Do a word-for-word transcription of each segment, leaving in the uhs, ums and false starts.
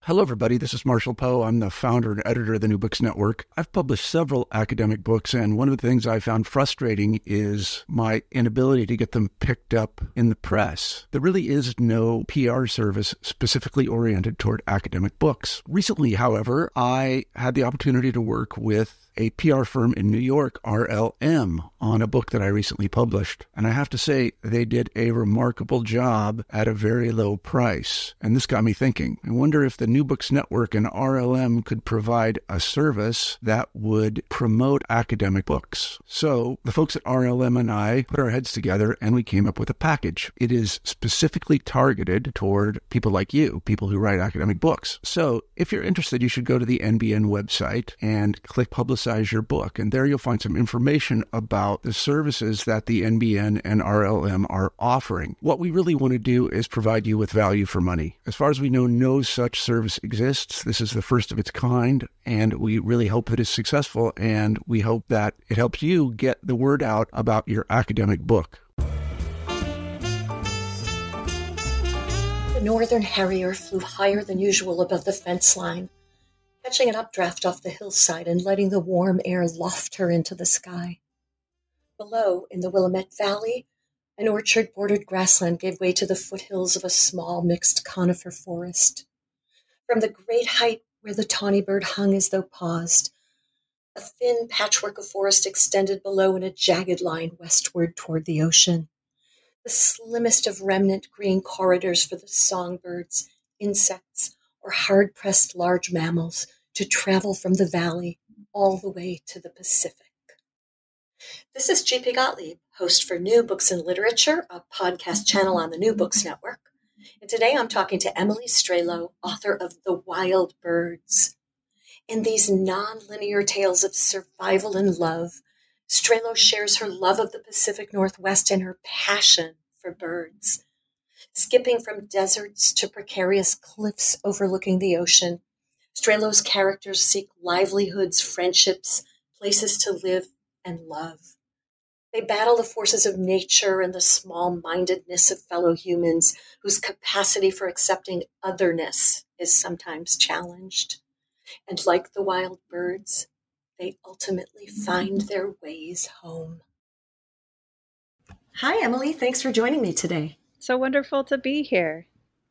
Hello, everybody. This is Marshall Poe. I'm the founder and editor of the New Books Network. I've published several academic books, and one of the things I found frustrating is my inability to get them picked up in the press. There really is no P R service specifically oriented toward academic books. Recently, however, I had the opportunity to work with a P R firm in New York, R L M, on a book that I recently published. And I have to say, they did a remarkable job at a very low price. And this got me thinking. I wonder if the New Books Network and R L M could provide a service that would promote academic books. So the folks at R L M and I put our heads together and we came up with a package. It is specifically targeted toward people like you, people who write academic books. So if you're interested, you should go to the N B N website and click Publicize your book. And there you'll find some information about the services that the N B N and R L M are offering. What we really want to do is provide you with value for money. As far as we know, no such service exists. This is the first of its kind, and we really hope that it's successful, and we hope that it helps you get the word out about your academic book. The northern harrier flew higher than usual above the fence line, catching an updraft off the hillside and letting the warm air loft her into the sky. Below, in the Willamette Valley, an orchard-bordered grassland gave way to the foothills of a small mixed conifer forest. From the great height where the tawny bird hung as though paused, a thin patchwork of forest extended below in a jagged line westward toward the ocean, the slimmest of remnant green corridors for the songbirds, insects, or hard-pressed large mammals to travel from the valley all the way to the Pacific. This is G P Gottlieb, host for New Books in Literature, a podcast channel on the New Books Network. And today I'm talking to Emily Stralow, author of The Wild Birds. In these non-linear tales of survival and love, Stralow shares her love of the Pacific Northwest and her passion for birds. Skipping from deserts to precarious cliffs overlooking the ocean, Stralow's characters seek livelihoods, friendships, places to live and love. They battle the forces of nature and the small-mindedness of fellow humans whose capacity for accepting otherness is sometimes challenged. And like the wild birds, they ultimately find their ways home. Hi, Emily. Thanks for joining me today. So wonderful to be here.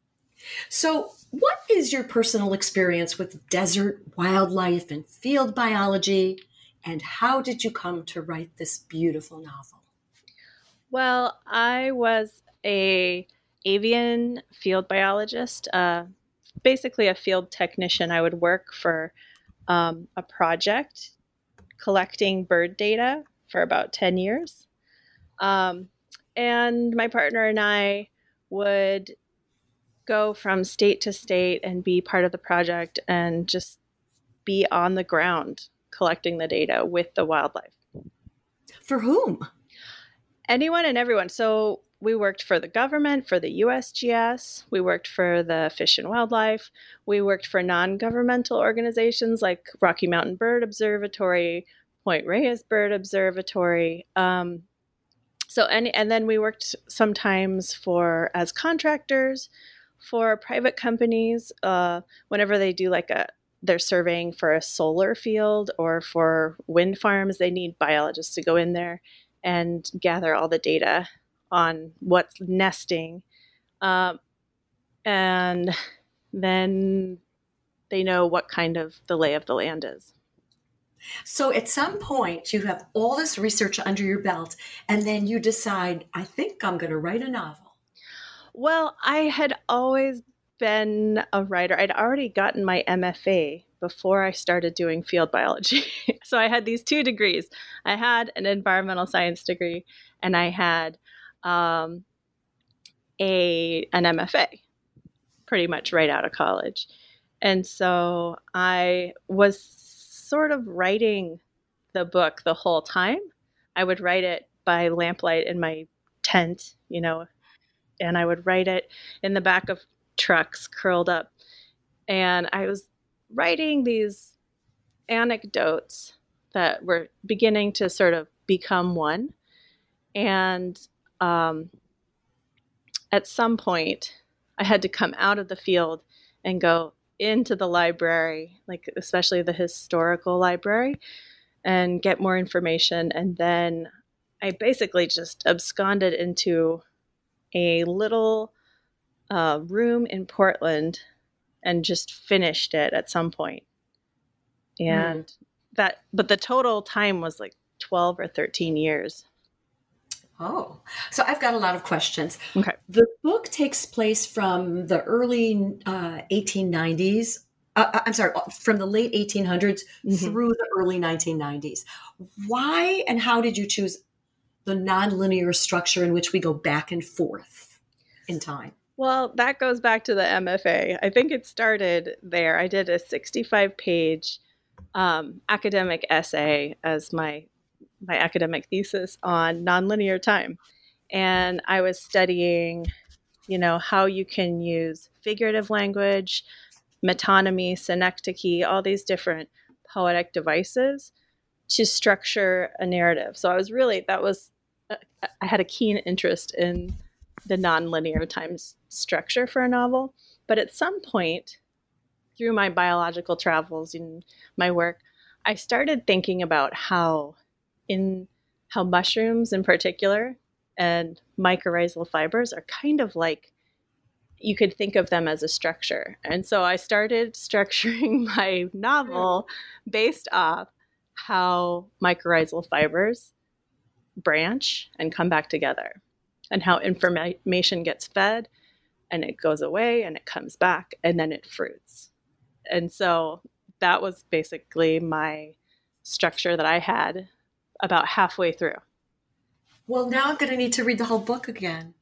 So, what is your personal experience with desert wildlife and field biology, and how did you come to write this beautiful novel? Well, I was a avian field biologist, uh, basically a field technician. I would work for um, a project collecting bird data for about ten years. Um, and my partner and I would go from state to state and be part of the project and just be on the ground collecting the data with the wildlife. For whom? Anyone and everyone. So we worked for the government, for the U S G S. We worked for the Fish and Wildlife. We worked for non-governmental organizations like Rocky Mountain Bird Observatory, Point Reyes Bird Observatory. Um, so and and then we worked sometimes for as contractors for private companies. Uh, whenever they do like a they're surveying for a solar field or for wind farms, they need biologists to go in there and gather all the data on what's nesting. Um, and then they know what kind of the lay of the land is. So at some point, you have all this research under your belt, and then you decide, I think I'm going to write a novel. Well, I had always been a writer. I'd already gotten my M F A before I started doing field biology. So I had these two degrees. I had an environmental science degree, and I had um, a an M F A pretty much right out of college. And so I was sort of writing the book the whole time. I would write it by lamplight in my tent, you know, and I would write it in the back of trucks curled up. And I was writing these anecdotes that were beginning to sort of become one. And um, at some point, I had to come out of the field and go, into the library, like especially the historical library, and get more information. And then I basically just absconded into a little uh, room in Portland and just finished it at some point. And mm. that, but the total time was like twelve or thirteen years. Oh, so I've got a lot of questions. Okay. The book takes place from the early uh, eighteen nineties. Uh, I'm sorry, from the late eighteen hundreds mm-hmm. through the early nineteen nineties. Why and how did you choose the nonlinear structure in which we go back and forth in time? Well, that goes back to the M F A. I think it started there. I did a sixty-five page um, academic essay as my my academic thesis on nonlinear time. And I was studying, you know, how you can use figurative language, metonymy, synecdoche, all these different poetic devices to structure a narrative. So I was really, that was, I had a keen interest in the nonlinear time structure for a novel. But at some point through my biological travels and my work, I started thinking about how in how mushrooms in particular and mycorrhizal fibers are kind of like, you could think of them as a structure. And so I started structuring my novel based off how mycorrhizal fibers branch and come back together, and how information gets fed and it goes away and it comes back and then it fruits. And so that was basically my structure that I had about halfway through. Well, now I'm going to need to read the whole book again.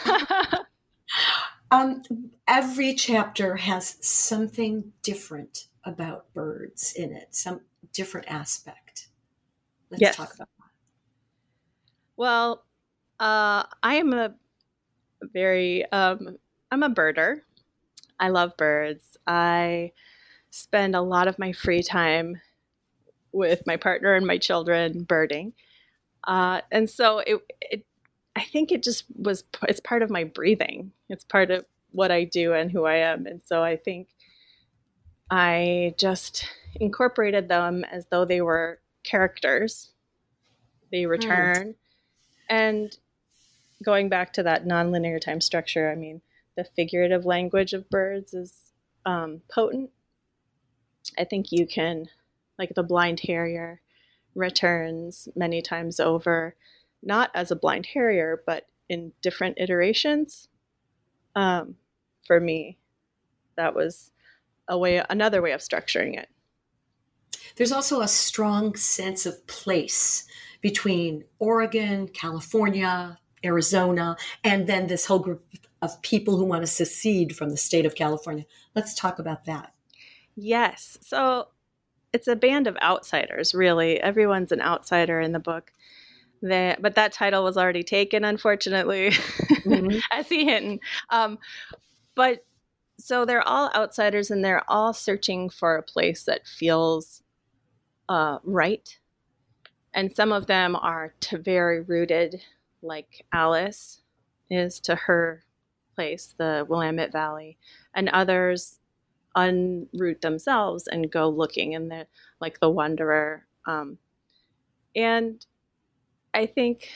um, every chapter has something different about birds in it, some different aspect. Let's yes. talk about that. Well, uh, I am a very, um, I'm a birder. I love birds. I spend a lot of my free time with my partner and my children birding. Uh, and so it, it, I think it just was, it's part of my breathing. It's part of what I do and who I am. And so I think I just incorporated them as though they were characters. They return. Mm. And going back to that nonlinear time structure, I mean, the figurative language of birds is um, potent. I think you can, like the blind harrier returns many times over, not as a blind harrier, but in different iterations. Um, for me, that was a way, another way of structuring it. There's also a strong sense of place between Oregon, California, Arizona, and then this whole group of people who want to secede from the state of California. Let's talk about that. Yes. So it's a band of outsiders, really. Everyone's an outsider in the book. They, but that title was already taken, unfortunately, mm-hmm. as he hinted. Um, but so they're all outsiders, and they're all searching for a place that feels uh, right. And some of them are to very rooted, like Alice is to her place, the Willamette Valley, and others unroot themselves and go looking, and they're like the wanderer. Um, and I think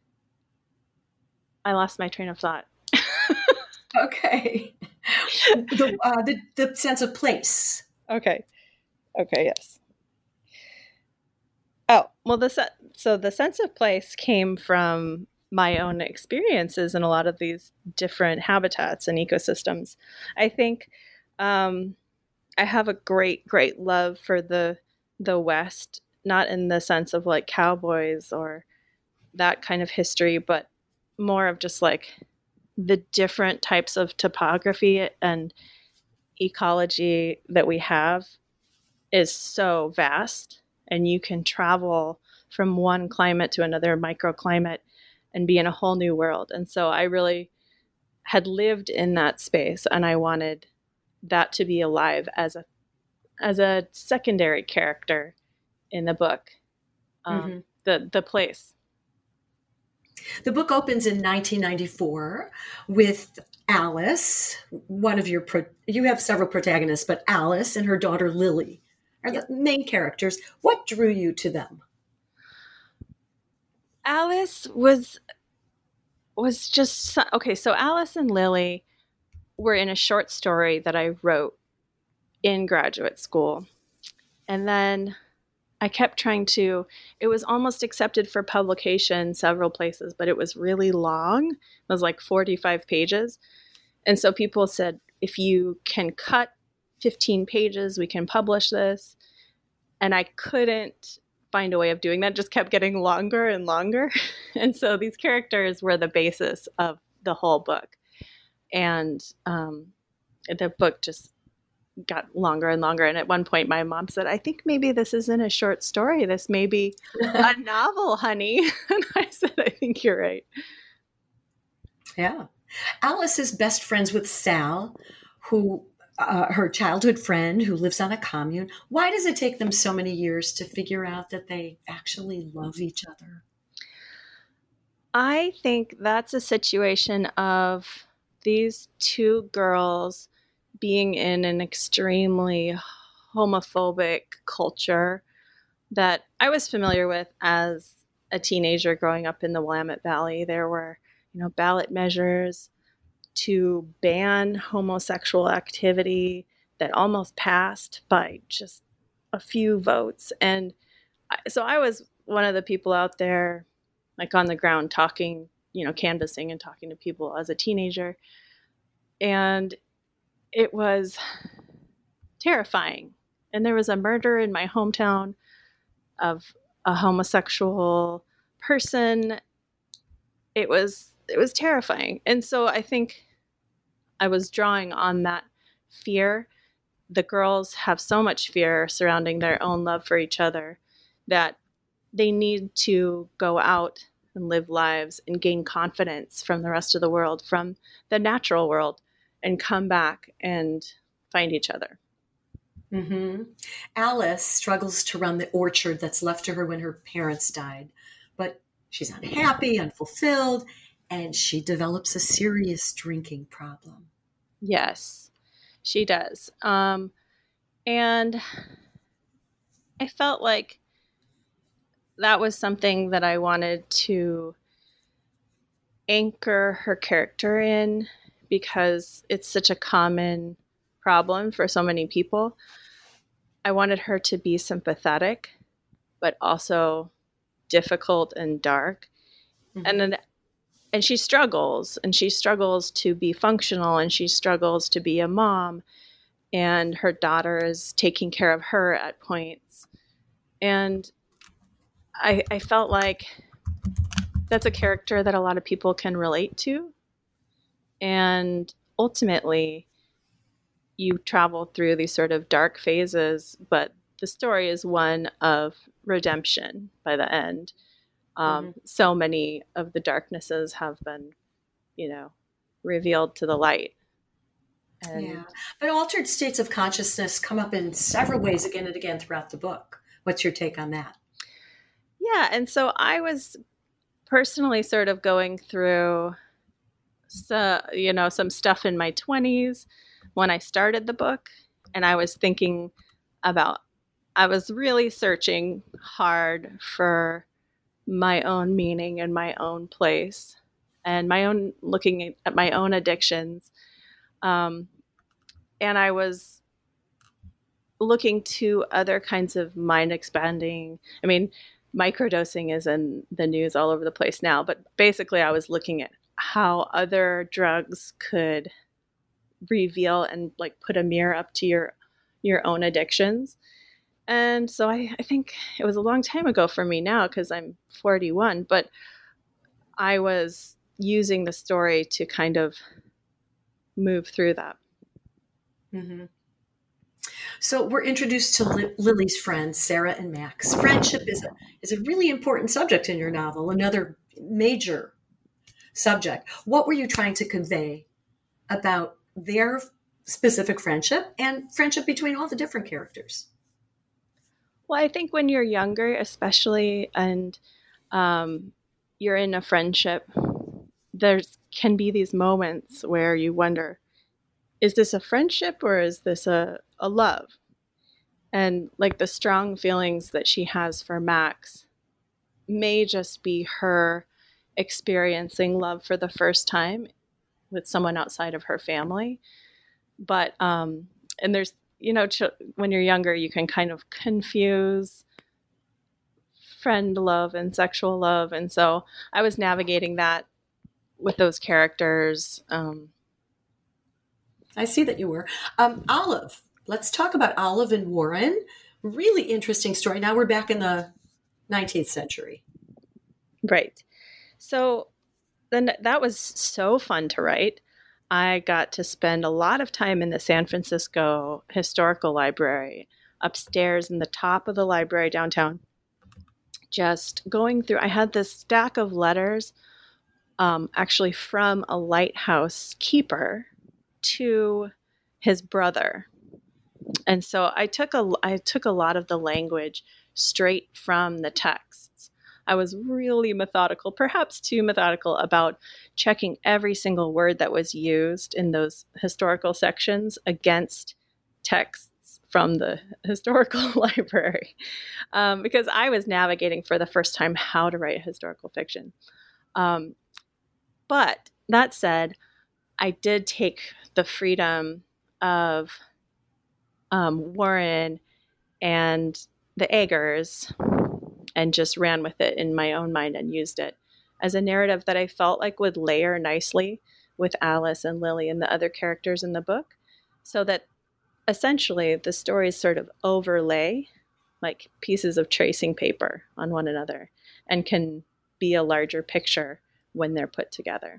I lost my train of thought. Okay. the, uh, the the sense of place. Okay. Okay. Yes. Oh, well, the se- so the sense of place came from my own experiences in a lot of these different habitats and ecosystems. I think um, I have a great, great love for the the West, not in the sense of like cowboys or that kind of history, but more of just like the different types of topography and ecology that we have is so vast, and you can travel from one climate to another microclimate and be in a whole new world. And so I really had lived in that space, and I wanted that to be alive as a as a secondary character in the book, um, mm-hmm. the the place. The book opens in nineteen ninety-four with Alice, one of your, pro- you have several protagonists, but Alice and her daughter Lily are the main characters. What drew you to them? Alice was, was just, okay, so Alice and Lily were in a short story that I wrote in graduate school. And then I kept trying to, it was almost accepted for publication several places, but it was really long. It was like forty-five pages. And so people said, if you can cut fifteen pages, we can publish this. And I couldn't find a way of doing that. It just kept getting longer and longer. And so these characters were the basis of the whole book. And um, the book just got longer and longer. And at one point, my mom said, I think maybe this isn't a short story. This may be a novel, honey. And I said, I think you're right. Yeah. Alice is best friends with Sal, who uh, her childhood friend who lives on a commune. Why does it take them so many years to figure out that they actually love each other? I think that's a situation of these two girls being in an extremely homophobic culture that I was familiar with as a teenager growing up in the Willamette Valley. There were, you know, ballot measures to ban homosexual activity that almost passed by just a few votes. And so I was one of the people out there, like on the ground talking, you know, canvassing and talking to people as a teenager. And it was terrifying. And there was a murder in my hometown of a homosexual person. It was it was terrifying. And so I think I was drawing on that fear. The girls have so much fear surrounding their own love for each other that they need to go out and live lives and gain confidence from the rest of the world, from the natural world, and come back and find each other. Mm-hmm. Alice struggles to run the orchard that's left to her when her parents died, but she's unhappy, unfulfilled, and she develops a serious drinking problem. Yes, she does. Um, and I felt like that was something that I wanted to anchor her character in, because it's such a common problem for so many people. I wanted her to be sympathetic, but also difficult and dark. Mm-hmm. And then, and she struggles, and she struggles to be functional, and she struggles to be a mom, and her daughter is taking care of her at points. And I, I felt like that's a character that a lot of people can relate to. And ultimately, you travel through these sort of dark phases, but the story is one of redemption by the end. Um, mm-hmm. So many of the darknesses have been, you know, revealed to the light. And yeah, but altered states of consciousness come up in several ways again and again throughout the book. What's your take on that? Yeah, and so I was personally sort of going through, so, you know, some stuff in my twenties when I started the book, and I was thinking about, I was really searching hard for my own meaning and my own place and my own, looking at my own addictions. Um, and I was looking to other kinds of mind expanding. I mean, microdosing is in the news all over the place now, but basically I was looking at how other drugs could reveal and like put a mirror up to your your own addictions. And so I, I think it was a long time ago for me now, because I'm forty-one, but I was using the story to kind of move through that. Mm-hmm. So we're introduced to Li- Lily's friends, Sarah and Max. Friendship is a, is a really important subject in your novel, another major subject. What were you trying to convey about their specific friendship and friendship between all the different characters? Well, I think when you're younger, especially, and um, you're in a friendship, there's can be these moments where you wonder, is this a friendship or is this a, a love? And like the strong feelings that she has for Max may just be her experiencing love for the first time with someone outside of her family. But, um, and there's, you know, ch- when you're younger, you can kind of confuse friend love and sexual love. And so I was navigating that with those characters. Um, I see that you were. Um, Olive. Let's talk about Olive and Warren. Really interesting story. Now we're back in the nineteenth century. Right. So then that was so fun to write. I got to spend a lot of time in the San Francisco Historical Library, upstairs in the top of the library downtown, just going through. I had this stack of letters, um, actually from a lighthouse keeper to his brother. And so I took a I took a lot of the language straight from the texts. I was really methodical, perhaps too methodical, about checking every single word that was used in those historical sections against texts from the historical library, um, because I was navigating for the first time how to write historical fiction. Um, but that said, I did take the freedom of um, Warren and the Eggers and just ran with it in my own mind and used it as a narrative that I felt like would layer nicely with Alice and Lily and the other characters in the book, so that essentially the stories sort of overlay like pieces of tracing paper on one another and can be a larger picture when they're put together.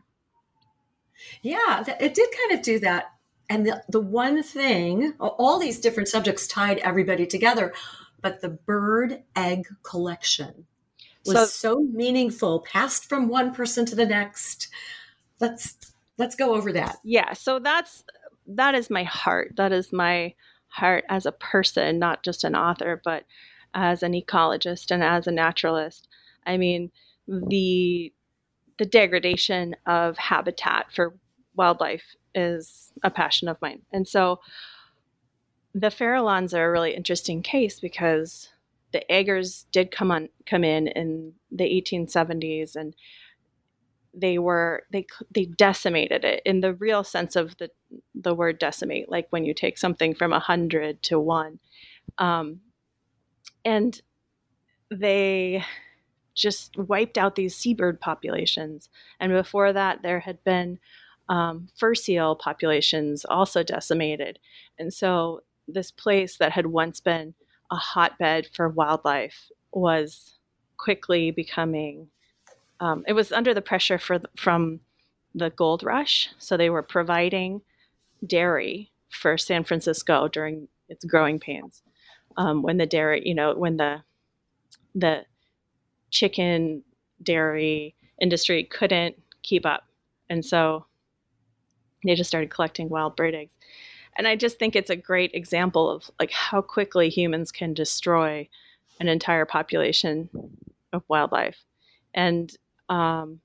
Yeah, it did kind of do that. And the, the one thing, all these different subjects tied everybody together, but the bird egg collection was so, so meaningful, passed from one person to the next. Let's let's go over that. Yeah, so that's that is my heart. That is my heart as a person, not just an author, but as an ecologist and as a naturalist. I mean, the the degradation of habitat for wildlife is a passion of mine. And so the Farallons are a really interesting case because the Eggers did come on come in in the eighteen seventies, and they were they they decimated it in the real sense of the the word decimate, like when you take something from a hundred to one, um, and they just wiped out these seabird populations. And before that, there had been um, fur seal populations also decimated, and so this place that had once been a hotbed for wildlife was quickly becoming, um, it was under the pressure for, from the gold rush. So they were providing dairy for San Francisco during its growing pains. Um, when the dairy, you know, when the, the chicken dairy industry couldn't keep up. And so they just started collecting wild bird eggs. And I just think it's a great example of like how quickly humans can destroy an entire population of wildlife. And um,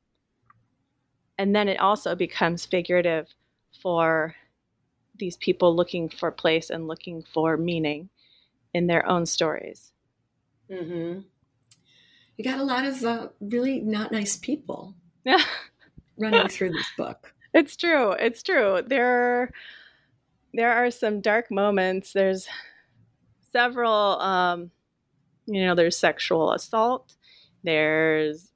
and then it also becomes figurative for these people looking for place and looking for meaning in their own stories. Mm-hmm. You got a lot of uh, really not nice people running through this book. It's true. It's true. There There are some dark moments. There's several, um, you know, there's sexual assault. There's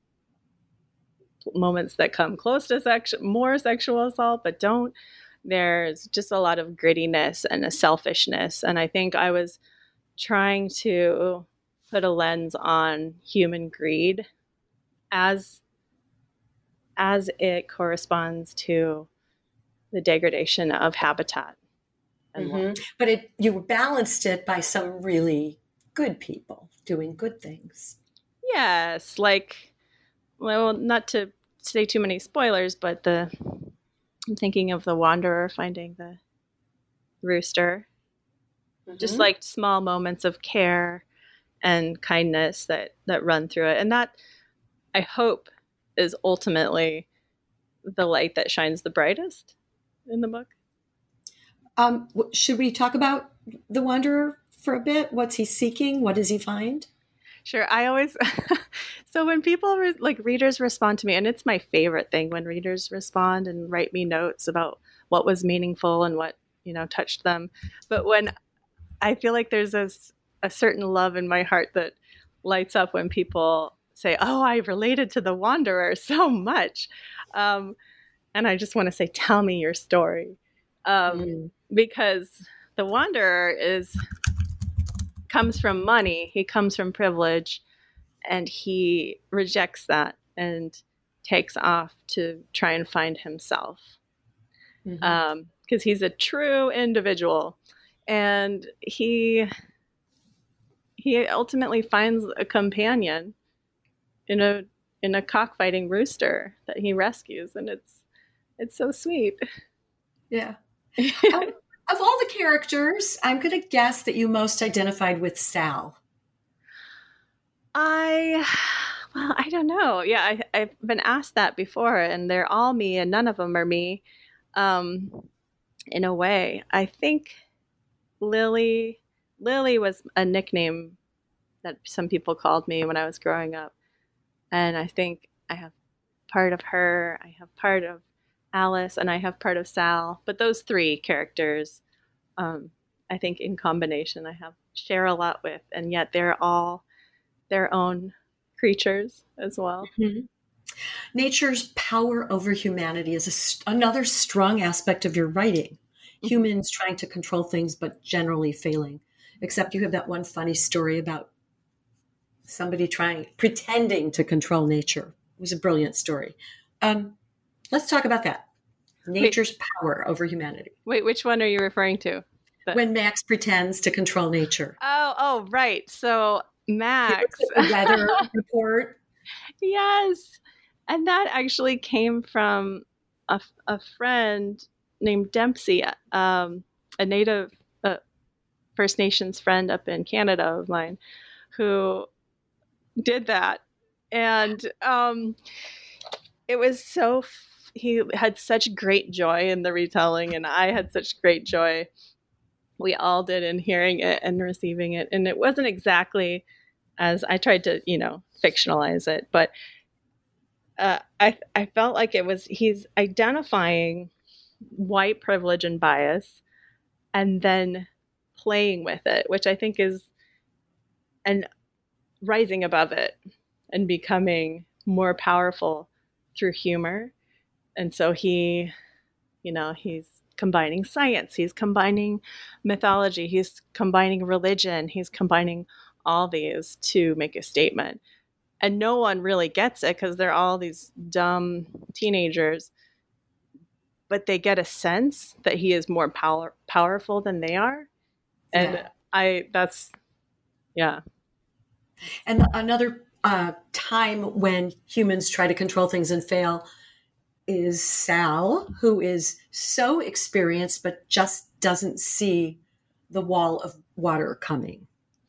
moments that come close to sex- more sexual assault, but don't. There's just a lot of grittiness and a selfishness. And I think I was trying to put a lens on human greed as, as it corresponds to the degradation of habitat. Mm-hmm. But it, you balanced it by some really good people doing good things. Yes, like, well, not to say too many spoilers, but the I'm thinking of the Wanderer finding the rooster. Mm-hmm. Just like small moments of care and kindness that that run through it, and that I hope is ultimately the light that shines the brightest in the book. Um, should we talk about the Wanderer for a bit? What's he seeking? What does he find? Sure. I always, so when people, re- like readers respond to me, and it's my favorite thing when readers respond and write me notes about what was meaningful and what, you know, touched them. But when I feel like there's a, a certain love in my heart that lights up when people say, oh, I related to the Wanderer so much. Um, and I just want to say, tell me your story. Um, mm. Because the Wanderer is... comes from money, he comes from privilege, and he rejects that and takes off to try and find himself. Mm-hmm. Um, because he's a true individual, and he he ultimately finds a companion in a in a cockfighting rooster that he rescues, and it's it's so sweet. Yeah. um, Of all the characters, I'm going to guess that you most identified with Sal. I, well, I don't know. Yeah, I, I've been asked that before, and they're all me, and none of them are me. Um, in a way, I think Lily, Lily was a nickname that some people called me when I was growing up, and I think I have part of her. I have part of Alice, and I have part of Sal. But those three characters, um, I think in combination, I have share a lot with, and yet they're all their own creatures as well. Mm-hmm. Nature's power over humanity is a, another strong aspect of your writing. Mm-hmm. Humans trying to control things, but generally failing. Except you have that one funny story about somebody trying, pretending to control nature. It was a brilliant story. Um, let's talk about that. Nature's wait, power over humanity. Wait, which one are you referring to? The... When Max pretends to control nature. Oh, oh, right. So Max. The weather report. Yes. And that actually came from a, a friend named Dempsey, um, a native uh, First Nations friend up in Canada of mine, who did that. And um, it was so, f- he had such great joy in the retelling, and I had such great joy. We all did in hearing it and receiving it. And it wasn't exactly as I tried to, you know, fictionalize it, but uh, I I felt like it was, he's identifying white privilege and bias and then playing with it, which I think is, and rising above it and becoming more powerful through humor. And so he, you know, he's combining science, he's combining mythology, he's combining religion, he's combining all these to make a statement. And no one really gets it because they're all these dumb teenagers, but they get a sense that he is more power powerful than they are. And yeah. I, that's, yeah. And the, another uh, time when humans try to control things and fail is Sal, who is so experienced, but just doesn't see the wall of water coming.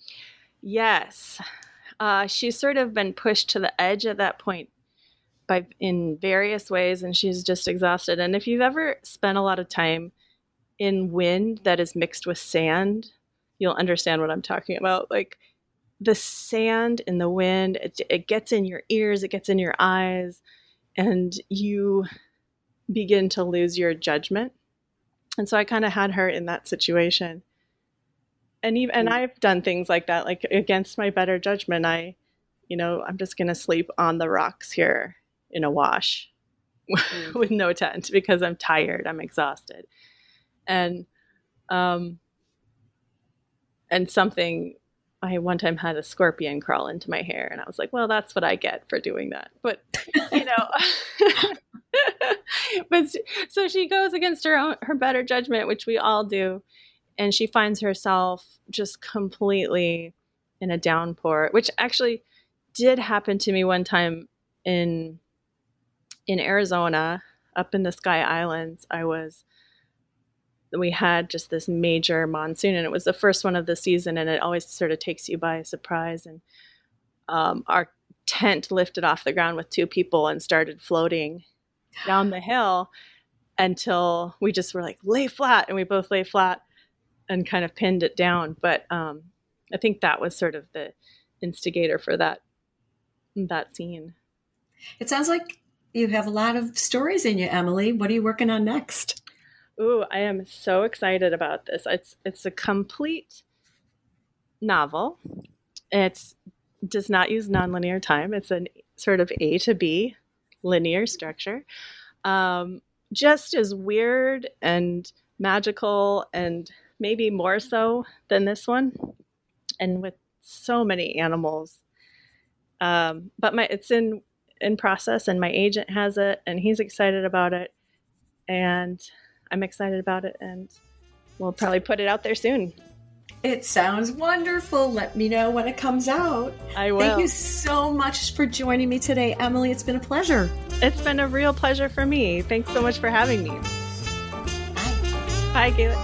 Yes. Uh, she's sort of been pushed to the edge at that point by in various ways, and she's just exhausted. And if you've ever spent a lot of time in wind that is mixed with sand, you'll understand what I'm talking about. Like the sand in the wind, it, it gets in your ears, it gets in your eyes, and you begin to lose your judgment. And so I kind of had her in that situation. And even, and I've done things like that, like against my better judgment, I, you know, I'm just going to sleep on the rocks here in a wash mm. with no tent because I'm tired, I'm exhausted. And, um, and something, I one time had a scorpion crawl into my hair, and I was like, well, that's what I get for doing that. But, you know, but so she goes against her own, her better judgment, which we all do. And she finds herself just completely in a downpour, which actually did happen to me one time in in Arizona, up in the Sky Islands. I was, we had just this major monsoon, and it was the first one of the season, and it always sort of takes you by surprise. And um, our tent lifted off the ground with two people and started floating down the hill until we just were like, lay flat. And we both lay flat and kind of pinned it down. But um, I think that was sort of the instigator for that, that scene. It sounds like you have a lot of stories in you, Emily. What are you working on next? Ooh, I am so excited about this. It's it's a complete novel. It does not use nonlinear time. It's a sort of A to B linear structure. Um, just as weird and magical, and maybe more so than this one, and with so many animals. Um, but my it's in in process, and my agent has it, and he's excited about it, and I'm excited about it, and we'll probably put it out there soon. It sounds wonderful. Let me know when it comes out. I will. Thank you so much for joining me today, Emily. It's been a pleasure. It's been a real pleasure for me. Thanks so much for having me. Bye. Bye, Gaelic.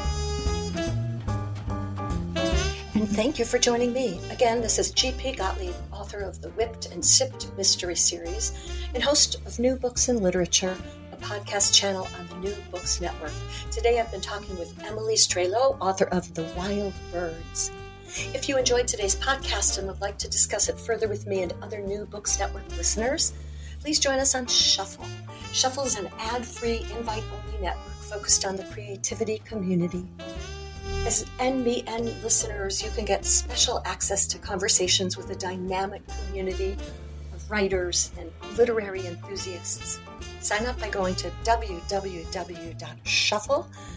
And thank you for joining me. Again, this is G P Gottlieb, author of the Whipped and Sipped Mystery Series and host of New Books in Literature, a podcast channel on the New Books Network. Today I've been talking with Emily Strelo, author of The Wild Birds. If you enjoyed today's podcast and would like to discuss it further with me and other New Books Network listeners, please join us on Shuffle. Shuffle is an ad-free, invite-only network focused on the creativity community. As N B N listeners, you can get special access to conversations with a dynamic community of writers and literary enthusiasts. Sign up by going to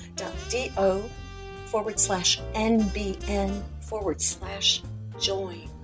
www.shuffle.do forward slash NBN forward slash join.